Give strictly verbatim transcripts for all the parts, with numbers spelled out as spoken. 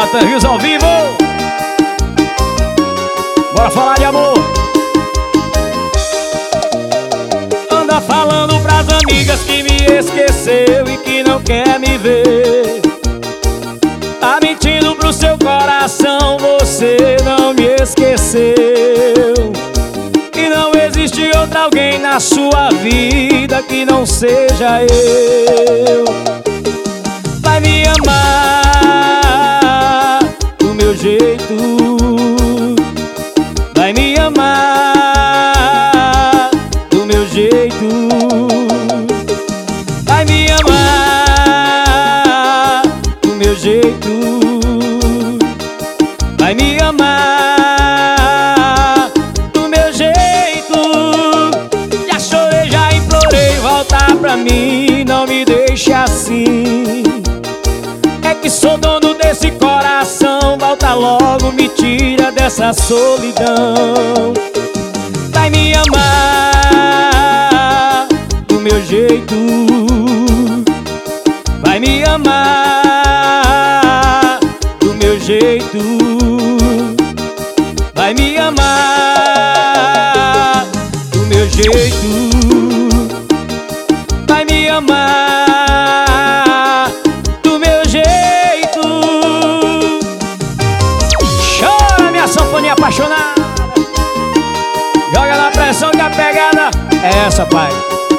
Nathan Rios ao vivo. Bora falar de amor. Anda falando pras amigas que me esqueceu e que não quer me ver. Tá mentindo pro seu coração, você não me esqueceu. E não existe outro alguém na sua vida que não seja eu. Vai me amar do meu jeito, vai me amar do meu jeito, vai me amar do meu jeito, vai me amar do meu jeito. Já chorei, já implorei, volta pra mim, não me deixe assim. É que sou dono desse coração, volta logo, me tira dessa solidão. Vai me amar do meu jeito, vai me amar do meu jeito, vai me amar do meu jeito, vai me amar do meu jeito. Chora, minha sanfoninha apaixonada, joga na pressão que a pegada é essa, pai.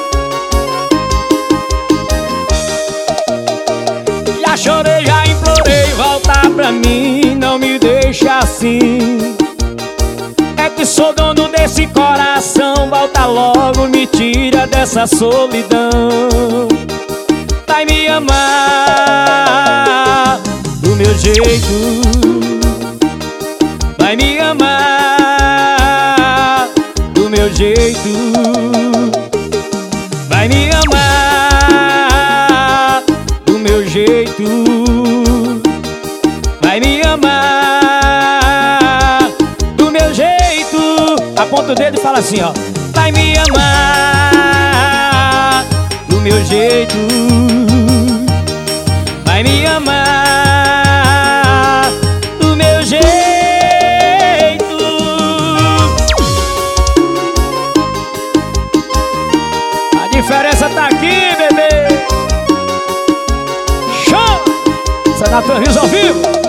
Já chorei, já implorei, volta pra mim, não me deixa assim. É que sou dono desse coração, volta logo, me tira dessa solidão. Vai me amar do meu jeito, vai me amar do meu jeito, vai me amar do meu jeito, vai me amar do meu jeito. Aponta o dedo e fala assim, ó. Vai me amar do meu jeito, vai me amar do meu jeito. A diferença tá aqui, bebê. Show! Isso é Nathan Rios ao vivo.